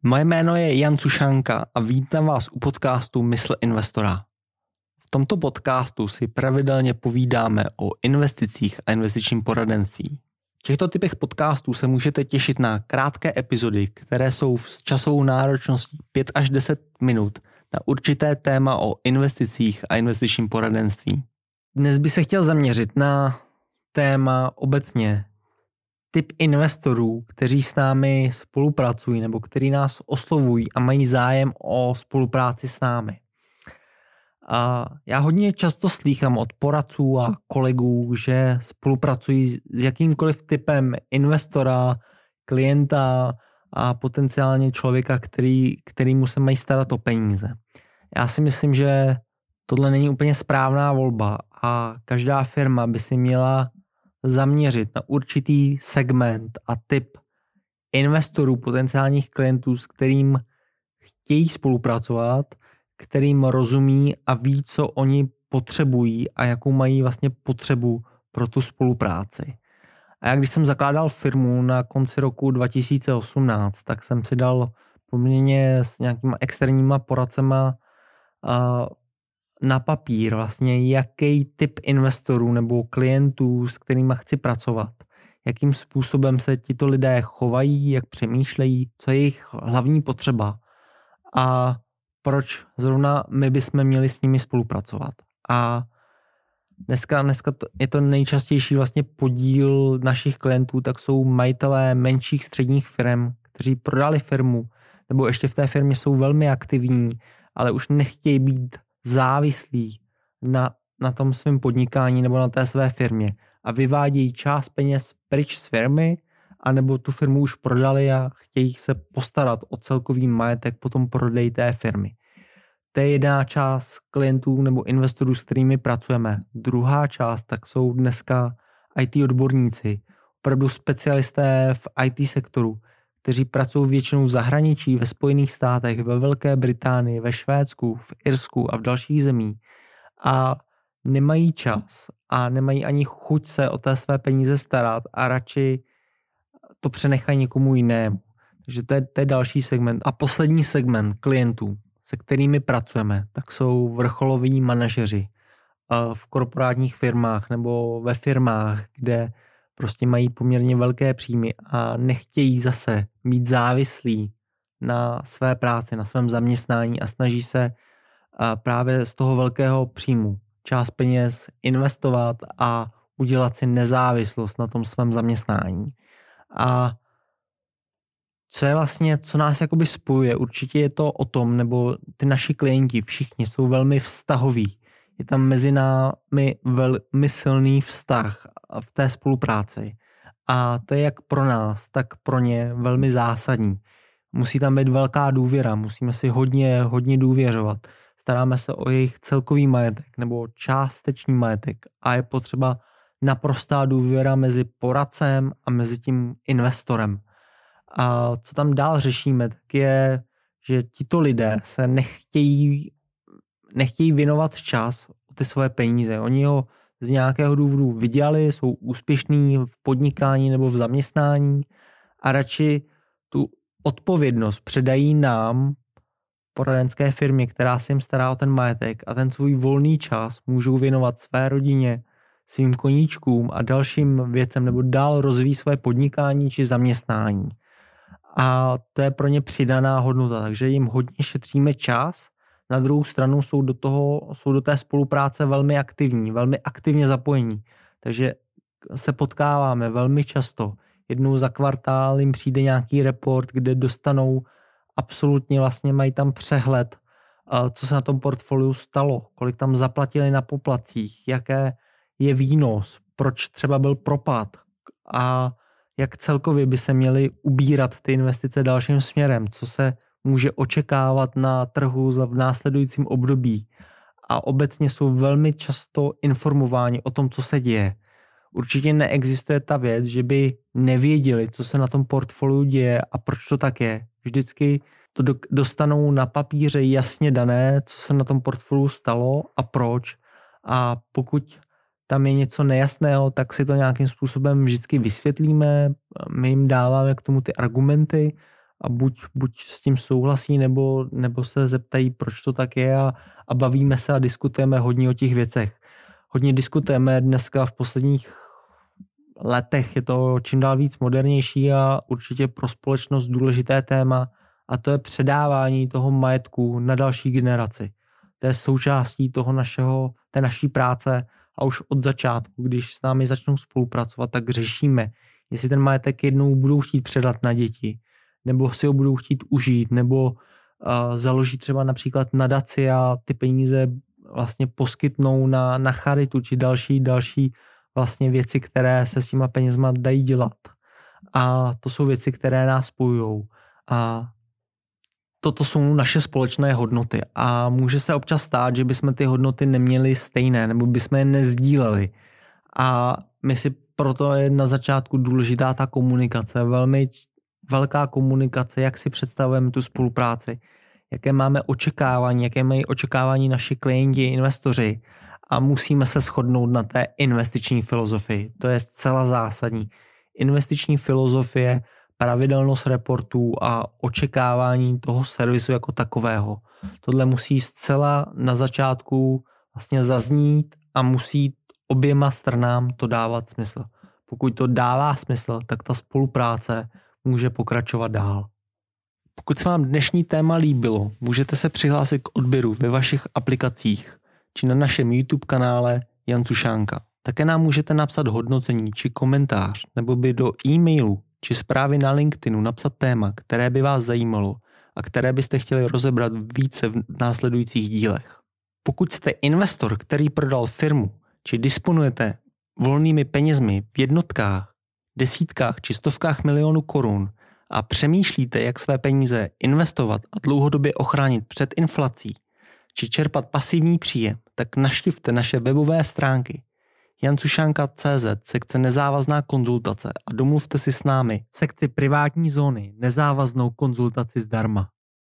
Moje jméno je Jan Cušanka a vítám vás u podcastu Mysl investora. V tomto podcastu si pravidelně povídáme o investicích a investičním poradenství. V těchto typech podcastů se můžete těšit na krátké epizody, které jsou s časovou náročností 5 až 10 minut na určité téma o investicích a investičním poradenství. Dnes bych se chtěl zaměřit na téma obecně typ investorů, kteří s námi spolupracují nebo kteří nás oslovují a mají zájem o spolupráci s námi. A já hodně často slýchám od poradců a kolegů, že spolupracují s jakýmkoliv typem investora, klienta a potenciálně člověka, kterýmu se mají starat o peníze. Já si myslím, že tohle není úplně správná volba a každá firma by si měla zaměřit na určitý segment a typ investorů, potenciálních klientů, s kterým chtějí spolupracovat, kterým rozumí a ví, co oni potřebují a jakou mají vlastně potřebu pro tu spolupráci. A já když jsem zakládal firmu na konci roku 2018, tak jsem si dal poměrně s nějakýma externíma poradcema na papír vlastně, jaký typ investorů nebo klientů, s kterými chci pracovat, jakým způsobem se tito lidé chovají, jak přemýšlejí, co je jejich hlavní potřeba a proč zrovna my bychom měli s nimi spolupracovat. A dneska je to nejčastější vlastně podíl našich klientů, tak jsou majitelé menších středních firm, kteří prodali firmu, nebo ještě v té firmě jsou velmi aktivní, ale už nechtějí být závislí na tom svém podnikání nebo na té své firmě a vyvádějí část peněz pryč z firmy, anebo tu firmu už prodali a chtějí se postarat o celkový majetek po tom prodeji té firmy. To je jedna část klientů nebo investorů, s kterými pracujeme. Druhá část tak jsou dneska IT odborníci, opravdu specialisté v IT sektoru, kteří pracují většinou v zahraničí, ve Spojených státech, ve Velké Británii, ve Švédsku, v Irsku a v dalších zemích a nemají čas a nemají ani chuť se o té své peníze starat a radši to přenechají někomu jinému. Takže to je další segment. A poslední segment klientů, se kterými pracujeme, tak jsou vrcholoví manažeři v korporátních firmách nebo ve firmách, kde prostě mají poměrně velké příjmy a nechtějí zase být závislí na své práci, na svém zaměstnání a snaží se právě z toho velkého příjmu část peněz investovat a udělat si nezávislost na tom svém zaměstnání. A co nás jakoby spojuje, určitě je to o tom, nebo ty naši klienti všichni jsou velmi vztahoví. Je tam mezi námi velmi silný vztah v té spolupráci. A to je jak pro nás, tak pro ně velmi zásadní. Musí tam být velká důvěra, musíme si hodně důvěřovat. Staráme se o jejich celkový majetek nebo částečný majetek a je potřeba naprostá důvěra mezi poradcem a mezi tím investorem. A co tam dál řešíme, tak je, že tito lidé se nechtějí věnovat čas o ty svoje peníze. Oni ho z nějakého důvodu vydělali, jsou úspěšní v podnikání nebo v zaměstnání a radši tu odpovědnost předají nám, poradenské firmě, která se jim stará o ten majetek a ten svůj volný čas můžou věnovat své rodině, svým koníčkům a dalším věcem nebo dál rozvíjí své podnikání či zaměstnání. A to je pro ně přidaná hodnota, takže jim hodně šetříme čas. Na druhou stranu jsou do té spolupráce velmi aktivní, velmi aktivně zapojení. Takže se potkáváme velmi často. Jednou za kvartál jim přijde nějaký report, kde dostanou absolutně vlastně mají tam přehled, co se na tom portfoliu stalo, kolik tam zaplatili na poplatcích, jaké je výnos, proč třeba byl propad a jak celkově by se měly ubírat ty investice dalším směrem, co se může očekávat na trhu v následujícím období. A obecně jsou velmi často informováni o tom, co se děje. Určitě neexistuje ta věc, že by nevěděli, co se na tom portfoliu děje a proč to tak je. Vždycky to dostanou na papíře jasně dané, co se na tom portfoliu stalo a proč. A pokud tam je něco nejasného, tak si to nějakým způsobem vždycky vysvětlíme, my jim dáváme k tomu ty argumenty, a buď s tím souhlasí, nebo se zeptají, proč to tak je a bavíme se a diskutujeme hodně o těch věcech. Hodně diskutujeme dneska v posledních letech, je to čím dál víc modernější a určitě pro společnost důležité téma a to je předávání toho majetku na další generaci. To je součástí té naší práce a už od začátku, když s námi začnou spolupracovat, tak řešíme, jestli ten majetek jednou budou chtít předat na děti, nebo si ho budou chtít užít, nebo založit třeba například nadaci a ty peníze vlastně poskytnou na charitu či další vlastně věci, které se s těma penězma dají dělat. A to jsou věci, které nás spojujou. A toto jsou naše společné hodnoty. A může se občas stát, že bychom ty hodnoty neměli stejné, nebo bychom je nezdíleli. A my si proto je na začátku důležitá ta komunikace, velmi velká komunikace, jak si představujeme tu spolupráci, jaké máme očekávání, jaké mají očekávání naši klienti, investoři a musíme se shodnout na té investiční filozofii. To je zcela zásadní. Investiční filozofie, pravidelnost reportů a očekávání toho servisu jako takového. Tohle musí zcela na začátku vlastně zaznít a musí oběma stranám to dávat smysl. Pokud to dává smysl, tak ta spolupráce může pokračovat dál. Pokud se vám dnešní téma líbilo, můžete se přihlásit k odběru ve vašich aplikacích či na našem YouTube kanále Jan Sušánka. Také nám můžete napsat hodnocení či komentář nebo by do e-mailu či zprávy na LinkedInu napsat téma, které by vás zajímalo a které byste chtěli rozebrat více v následujících dílech. Pokud jste investor, který prodal firmu, či disponujete volnými penězmi v jednotkách, desítkách či stovkách milionů korun a přemýšlíte, jak své peníze investovat a dlouhodobě ochránit před inflací či čerpat pasivní příjem, tak navštivte naše webové stránky jansušanka.cz, sekce nezávazná konzultace a domluvte si s námi v sekci privátní zóny nezávaznou konzultaci zdarma.